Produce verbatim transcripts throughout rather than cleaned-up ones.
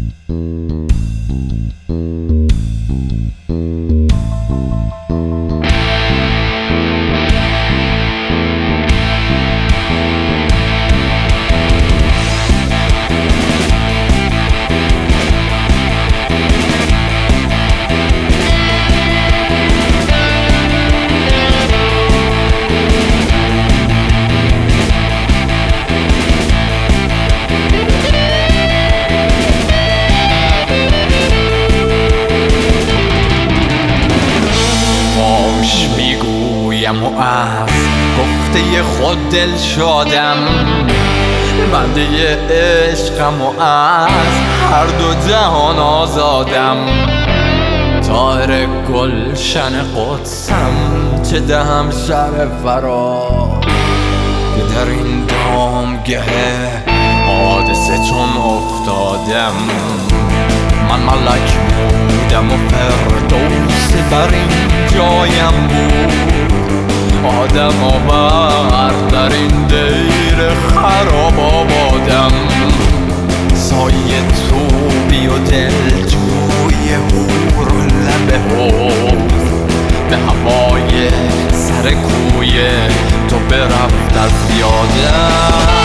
و از گفته خود دل شادم، بنده عشقم و از هر دو جهان آزادم. طایر گلشن قدسم چه دهم شب فرا، که در این دامگه حادثه چون افتادم. من ملک بودم و فردوس بر این جایم بود، آدم آور در این دیر خراب آبادم. سایه توبی و دلجوی هور و لب حوض، به هوای سر کوی تو برفت از یادم.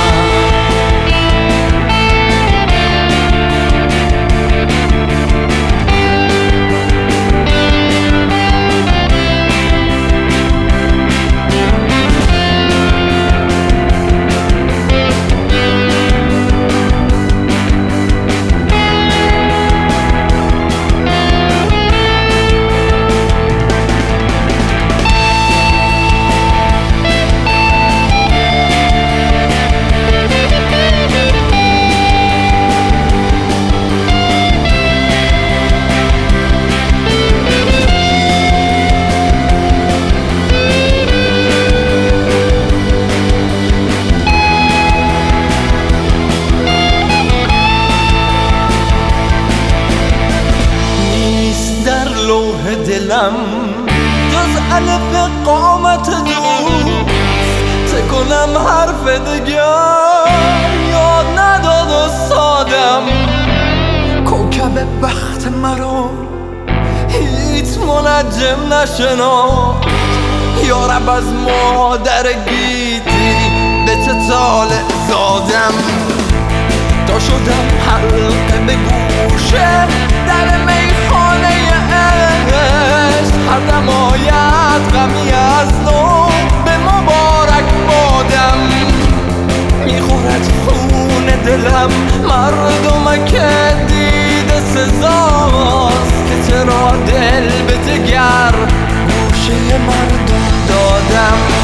دلم جز الف قامت دوست، چه کنم حرف دیگر یاد نداد و سادم. کوکب بخت مرا هیچ منجم نشناخت، یارب از مادر گیتی به چه طالع زادم. تا شدم حلقه به گوشه در میخانه عشق، هر دم آید غمی از نو به مبارک بادم. میخورد خون دلم مردم که دیده سزاست، که چرا دل به جگر گوشه مردم دادم.